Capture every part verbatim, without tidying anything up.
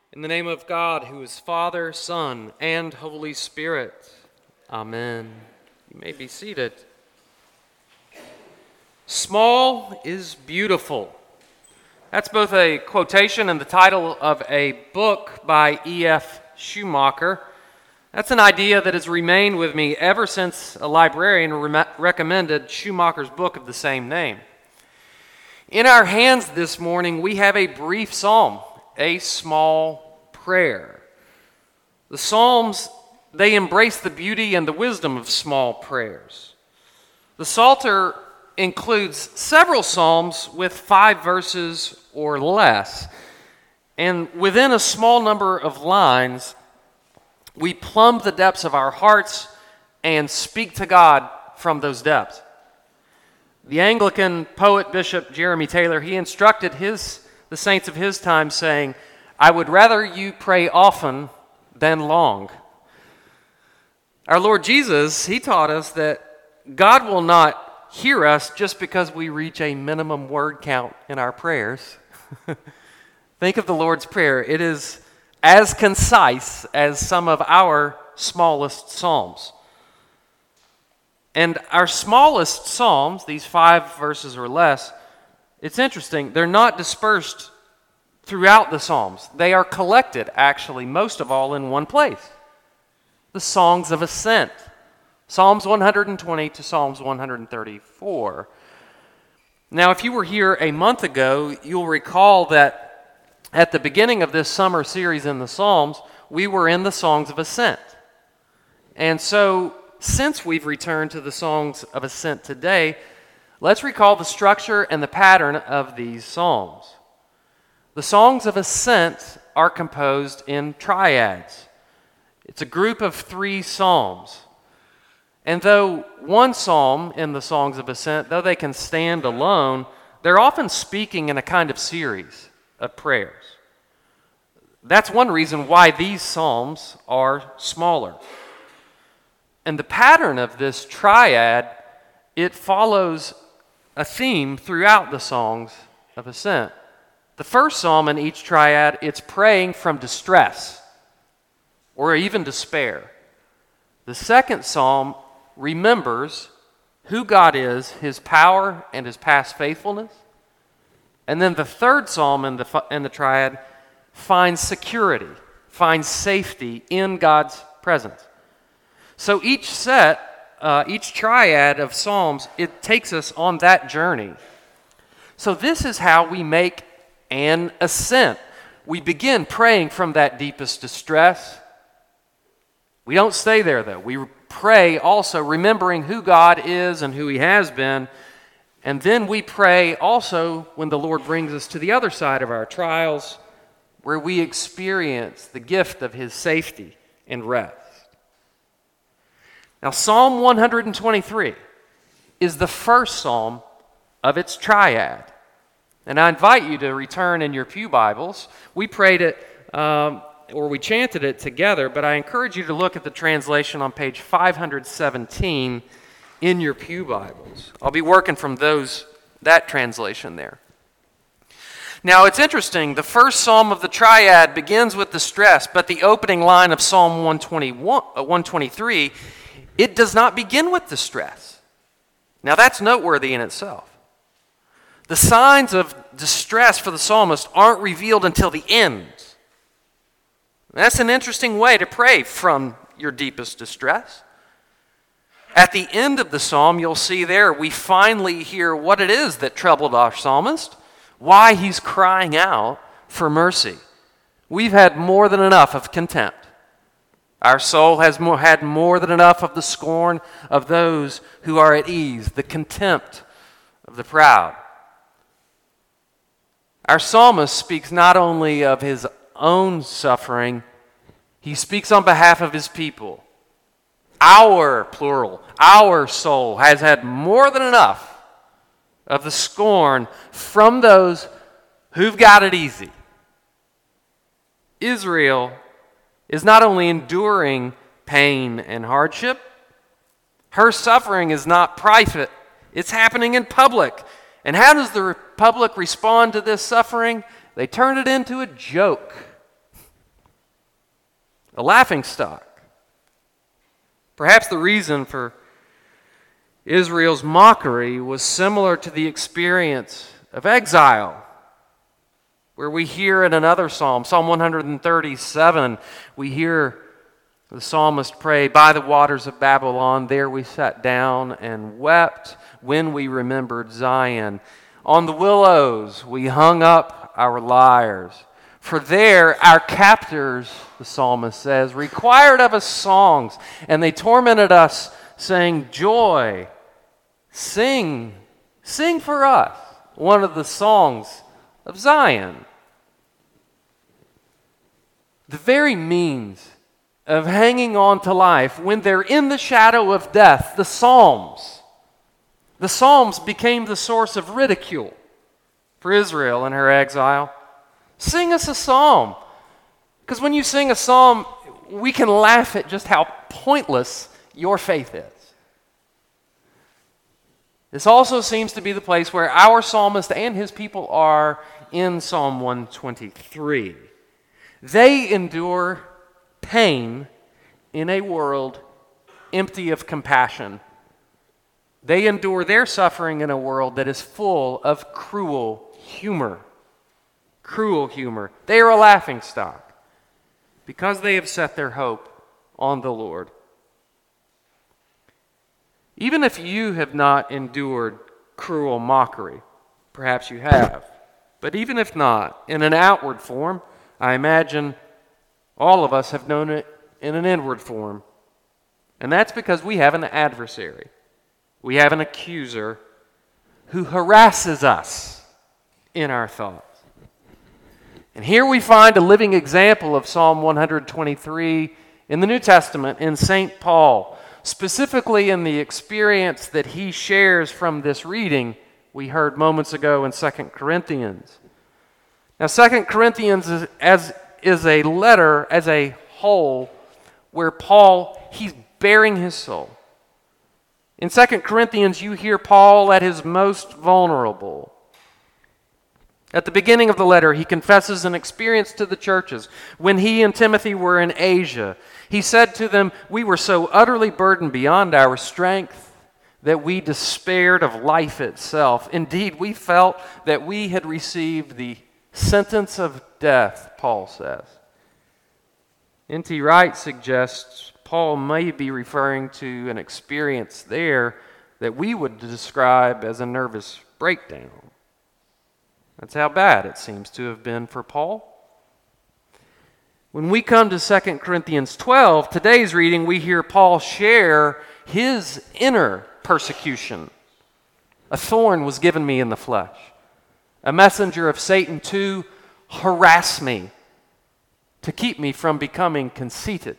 In the name of God, who is Father, Son, and Holy Spirit. Amen. You may be seated. Small is beautiful. That's both a quotation and the title of a book by E F Schumacher. That's an idea that has remained with me ever since a librarian re- recommended Schumacher's book of the same name. In our hands this morning, we have a brief psalm, a small prayer. The Psalms, they embrace the beauty and the wisdom of small prayers. The Psalter includes several psalms with five verses or less. And within a small number of lines, we plumb the depths of our hearts and speak to God from those depths. The Anglican poet Bishop Jeremy Taylor, he instructed his the saints of his time saying, "I would rather you pray often than long." Our Lord Jesus, he taught us that God will not hear us just because we reach a minimum word count in our prayers. Think of the Lord's Prayer. It is as concise as some of our smallest psalms. And our smallest psalms, these five verses or less, it's interesting, they're not dispersed throughout the psalms. They are collected, actually, most of all in one place. The Songs of Ascent, Psalms one hundred twenty to Psalms one hundred thirty-four. Now, if you were here a month ago, you'll recall that at the beginning of this summer series in the Psalms, we were in the Songs of Ascent. And so, since we've returned to the Songs of Ascent today, let's recall the structure and the pattern of these psalms. The Songs of Ascent are composed in triads. It's a group of three psalms. And though one psalm in the Songs of Ascent, though they can stand alone, they're often speaking in a kind of series of prayers. That's one reason why these psalms are smaller. And the pattern of this triad, it follows a theme throughout the Songs of Ascent. The first psalm in each triad, it's praying from distress or even despair. The second psalm remembers who God is, his power, and his past faithfulness. And then the third psalm in the, in the triad finds security, finds safety in God's presence. So each set, uh, each triad of psalms, it takes us on that journey. So this is how we make an ascent. We begin praying from that deepest distress. We don't stay there, though. We pray also remembering who God is and who he has been. And then we pray also when the Lord brings us to the other side of our trials, where we experience the gift of his safety and rest. Now, Psalm one hundred twenty-three is the first psalm of its triad. And I invite you to return in your pew Bibles. We prayed it, um, or we chanted it together, but I encourage you to look at the translation on page five hundred seventeen in your pew Bibles. I'll be working from those that translation there. Now, it's interesting. The first psalm of the triad begins with distress, but the opening line of Psalm one twenty-three, it does not begin with distress. Now, that's noteworthy in itself. The signs of distress for the psalmist aren't revealed until the end. That's an interesting way to pray from your deepest distress. At the end of the psalm, you'll see there, we finally hear what it is that troubled our psalmist, why he's crying out for mercy. We've had more than enough of contempt. Our soul has more, had more than enough of the scorn of those who are at ease, the contempt of the proud. Our psalmist speaks not only of his own suffering, he speaks on behalf of his people. Our, plural, our soul has had more than enough of the scorn from those who've got it easy. Israel is not only enduring pain and hardship, her suffering is not private, it's happening in public. And how does the public respond to this suffering? They turn it into a joke. a laughingstock. Perhaps the reason for Israel's mockery was similar to the experience of exile, where we hear in another psalm, Psalm one thirty-seven, we hear the psalmist pray, "By the waters of Babylon, there we sat down and wept when we remembered Zion. On the willows we hung up our lyres. For there our captors," the psalmist says, "required of us songs, and they tormented us, saying, 'Joy, sing, sing for us one of the songs of Zion.'" The very means of hanging on to life when they're in the shadow of death, the Psalms. The Psalms became the source of ridicule for Israel in her exile. Sing us a psalm. Because when you sing a psalm, we can laugh at just how pointless your faith is. This also seems to be the place where our psalmist and his people are in Psalm one twenty-three. They endure pain in a world empty of compassion. They endure their suffering in a world that is full of cruel humor. Cruel humor. They are a laughingstock because they have set their hope on the Lord. Even if you have not endured cruel mockery, perhaps you have, but even if not, in an outward form, I imagine all of us have known it in an inward form. And that's because we have an adversary. We have an accuser who harasses us in our thoughts. And here we find a living example of Psalm one twenty-three in the New Testament in Saint Paul, specifically in the experience that he shares from this reading we heard moments ago in Second Corinthians. Now, Second Corinthians is, as, is a letter as a whole where Paul, he's bearing his soul. In Second Corinthians, you hear Paul at his most vulnerable. At the beginning of the letter, he confesses an experience to the churches. When he and Timothy were in Asia, he said to them, "We were so utterly burdened beyond our strength that we despaired of life itself. Indeed, we felt that we had received the sentence of death," Paul says. N T Wright suggests Paul may be referring to an experience there that we would describe as a nervous breakdown. That's how bad it seems to have been for Paul. When we come to Second Corinthians twelve, today's reading, we hear Paul share his inner persecution. "A thorn was given me in the flesh, a messenger of Satan to harass me, to keep me from becoming conceited."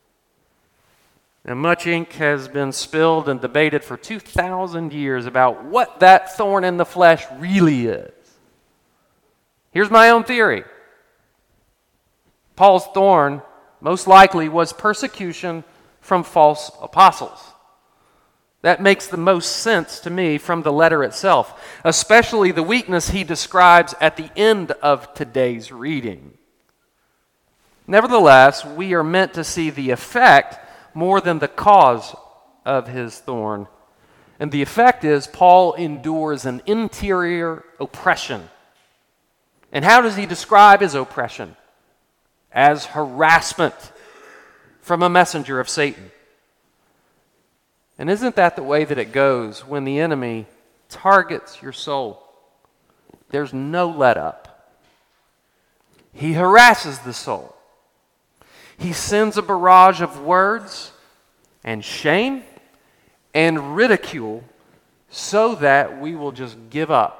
Now, much ink has been spilled and debated for two thousand years about what that thorn in the flesh really is. Here's my own theory. Paul's thorn most likely was persecution from false apostles. That makes the most sense to me from the letter itself, especially the weakness he describes at the end of today's reading. Nevertheless, we are meant to see the effect more than the cause of his thorn. And the effect is Paul endures an interior oppression. And how does he describe his oppression? As harassment from a messenger of Satan. And isn't that the way that it goes when the enemy targets your soul? There's no let up. He harasses the soul. He sends a barrage of words and shame and ridicule so that we will just give up.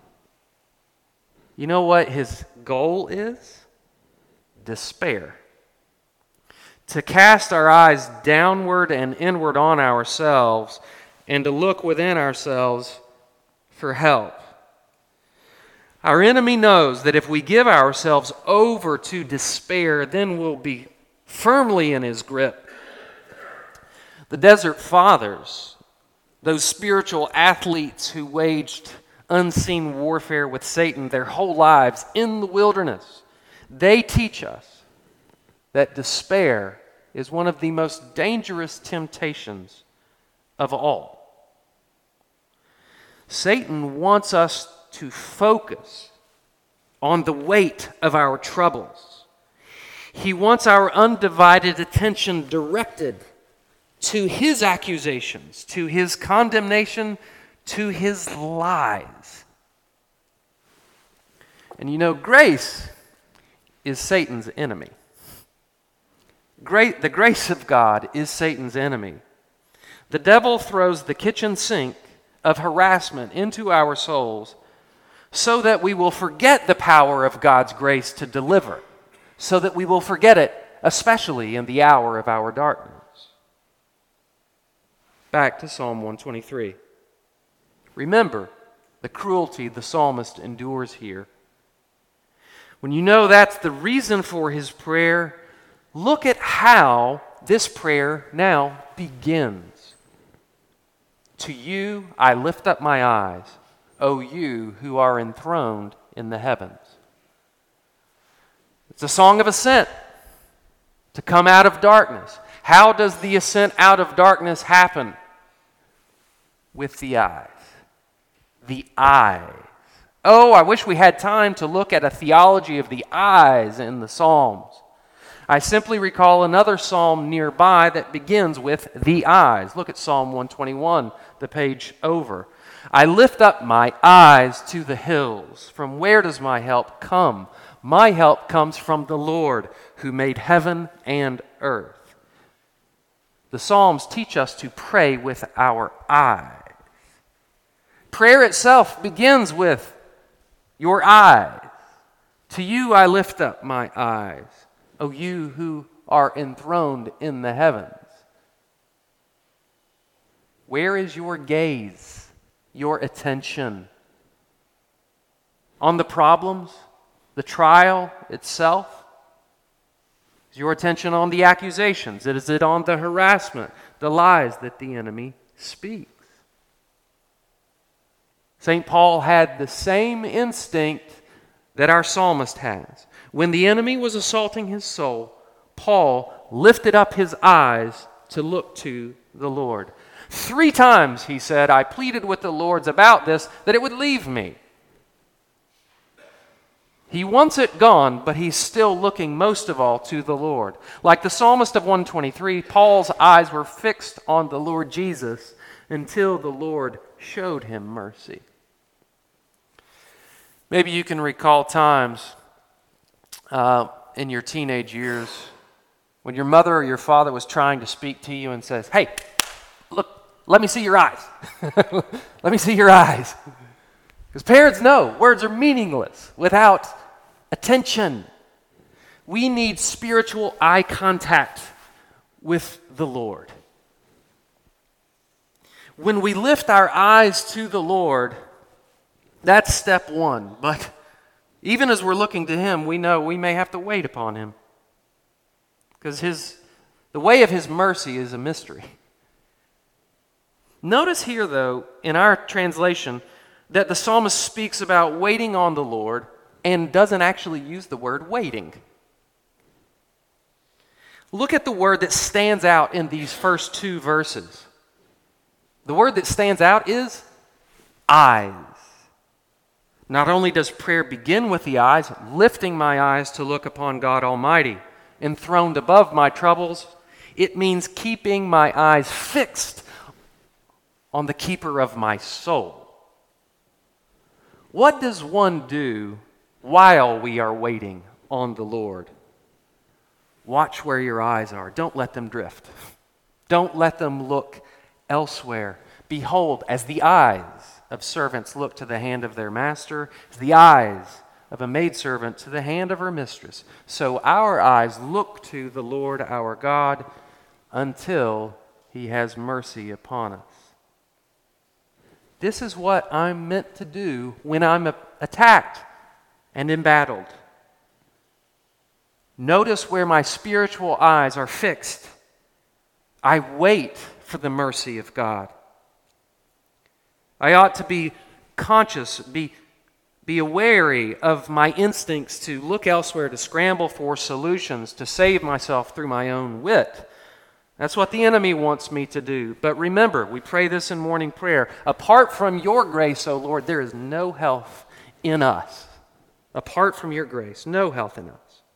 You know what his goal is? Despair. To cast our eyes downward and inward on ourselves and to look within ourselves for help. Our enemy knows that if we give ourselves over to despair, then we'll be firmly in his grip. The Desert Fathers, those spiritual athletes who waged unseen warfare with Satan their whole lives in the wilderness, they teach us that despair is one of the most dangerous temptations of all. Satan wants us to focus on the weight of our troubles. He wants our undivided attention directed to his accusations, to his condemnation, to his lies. And you know, grace is Satan's enemy. Great, the grace of God is Satan's enemy. The devil throws the kitchen sink of harassment into our souls so that we will forget the power of God's grace to deliver, so that we will forget it, especially in the hour of our darkness. Back to Psalm one twenty-three. Remember the cruelty the psalmist endures here. When you know that's the reason for his prayer, look at how this prayer now begins. To you I lift up my eyes, O you who are enthroned in the heavens. It's a song of ascent, to come out of darkness. How does the ascent out of darkness happen? With the eyes. The eyes. Oh, I wish we had time to look at a theology of the eyes in the Psalms. I simply recall another psalm nearby that begins with the eyes. Look at Psalm one twenty-one, the page over. I lift up my eyes to the hills. From where does my help come? My help comes from the Lord who made heaven and earth. The Psalms teach us to pray with our eyes. Prayer itself begins with your eyes. To you I lift up my eyes, O you who are enthroned in the heavens. Where is your gaze, your attention? On the problems, the trial itself? Is your attention on the accusations? Is it on the harassment, the lies that the enemy speaks? Saint Paul had the same instinct that our psalmist has. When the enemy was assaulting his soul, Paul lifted up his eyes to look to the Lord. Three times, he said, I pleaded with the Lord about this, that it would leave me. He wants it gone, but he's still looking most of all to the Lord. Like the psalmist of one twenty-three, Paul's eyes were fixed on the Lord Jesus until the Lord showed him mercy. Maybe you can recall times uh, in your teenage years when your mother or your father was trying to speak to you and says, hey, look, let me see your eyes. Let me see your eyes. Because parents know words are meaningless without attention. We need spiritual eye contact with the Lord. When we lift our eyes to the Lord, that's step one. But even as we're looking to him, we know we may have to wait upon him. Because his, the way of his mercy is a mystery. Notice here, though, in our translation, that the psalmist speaks about waiting on the Lord and doesn't actually use the word waiting. Look at the word that stands out in these first two verses. The word that stands out is eyes. Not only does prayer begin with the eyes, lifting my eyes to look upon God Almighty, enthroned above my troubles, it means keeping my eyes fixed on the keeper of my soul. What does one do while we are waiting on the Lord? Watch where your eyes are. Don't let them drift. Don't let them look elsewhere. Behold, as the eyes of servants look to the hand of their master, as the eyes of a maidservant to the hand of her mistress, so our eyes look to the Lord our God until he has mercy upon us. This is what I'm meant to do when I'm attacked and embattled. Notice where my spiritual eyes are fixed. I wait for the mercy of God. I ought to be conscious, be be wary of my instincts to look elsewhere, to scramble for solutions, to save myself through my own wit. That's what the enemy wants me to do. But remember, we pray this in morning prayer. Apart from your grace, O Lord, there is no health in us. Apart from your grace, no health in us.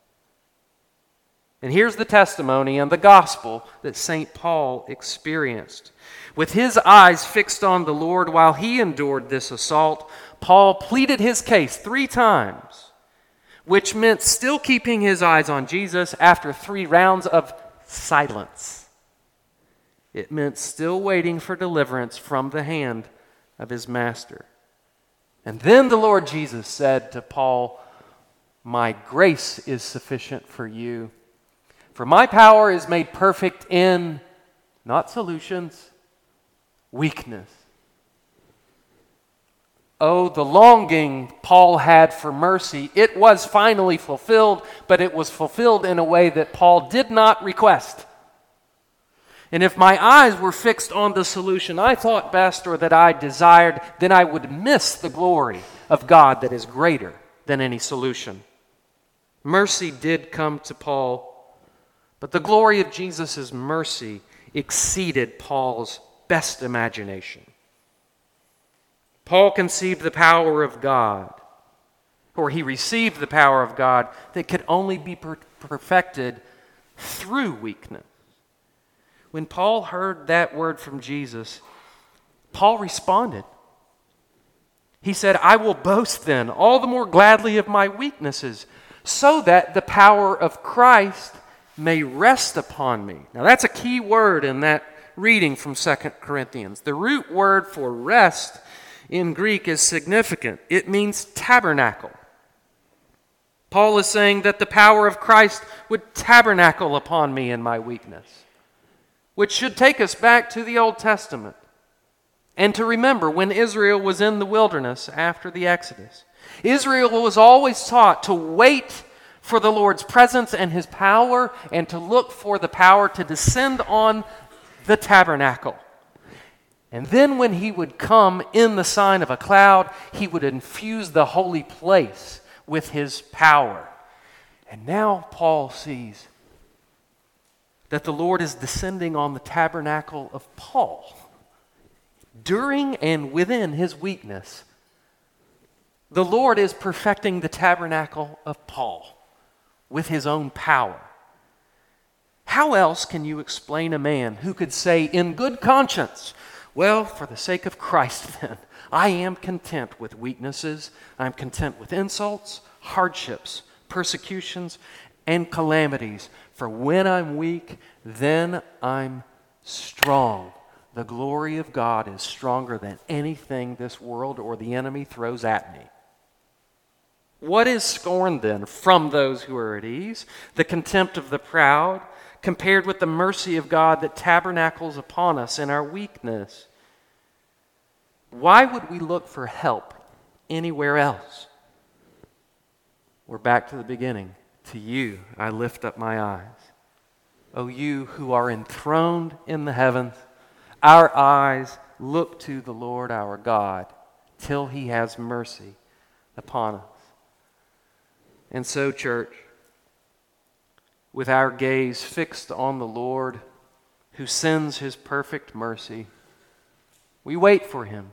And here's the testimony and the gospel that Saint Paul experienced. With his eyes fixed on the Lord while he endured this assault, Paul pleaded his case three times, which meant still keeping his eyes on Jesus after three rounds of silence. It meant still waiting for deliverance from the hand of his master. And then the Lord Jesus said to Paul, "My grace is sufficient for you, for my power is made perfect in," not solutions, "weakness." Oh, the longing Paul had for mercy. It was finally fulfilled, but it was fulfilled in a way that Paul did not request. And if my eyes were fixed on the solution I thought best or that I desired, then I would miss the glory of God that is greater than any solution. Mercy did come to Paul, but the glory of Jesus' mercy exceeded Paul's best imagination. Paul conceived the power of God, or he received the power of God that could only be per- perfected through weakness. When Paul heard that word from Jesus, Paul responded. He said, "I will boast then all the more gladly of my weaknesses, so that the power of Christ may rest upon me." Now that's a key word in that reading from Second Corinthians. The root word for rest in Greek is significant. It means tabernacle. Paul is saying that the power of Christ would tabernacle upon me in my weakness, which should take us back to the Old Testament and to remember when Israel was in the wilderness after the Exodus. Israel was always taught to wait for the Lord's presence and his power and to look for the power to descend on the tabernacle. And then when he would come in the sign of a cloud, he would infuse the holy place with his power. And now Paul sees that the Lord is descending on the tabernacle of Paul. During and within his weakness, the Lord is perfecting the tabernacle of Paul with his own power. How else can you explain a man who could say in good conscience, "Well, for the sake of Christ then, I am content with weaknesses, I'm content with insults, hardships, persecutions, and calamities. For when I'm weak, then I'm strong. The glory of God is stronger than anything this world or the enemy throws at me." What is scorn then from those who are at ease? The contempt of the proud, compared with the mercy of God that tabernacles upon us in our weakness. Why would we look for help anywhere else? We're back to the beginning. To you I lift up my eyes. O you who are enthroned in the heavens, our eyes look to the Lord our God till he has mercy upon us. And so, church, with our gaze fixed on the Lord who sends his perfect mercy, we wait for him.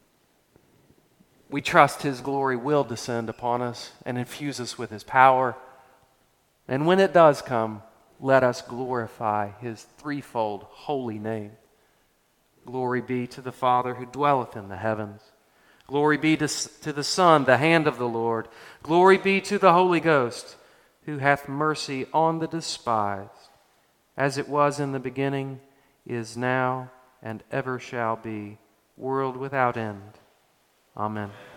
We trust his glory will descend upon us and infuse us with his power. And when it does come, let us glorify his threefold holy name. Glory be to the Father who dwelleth in the heavens. Glory be to, to the Son, the hand of the Lord. Glory be to the Holy Ghost, who hath mercy on the despised, as it was in the beginning, is now, and ever shall be, world without end. Amen.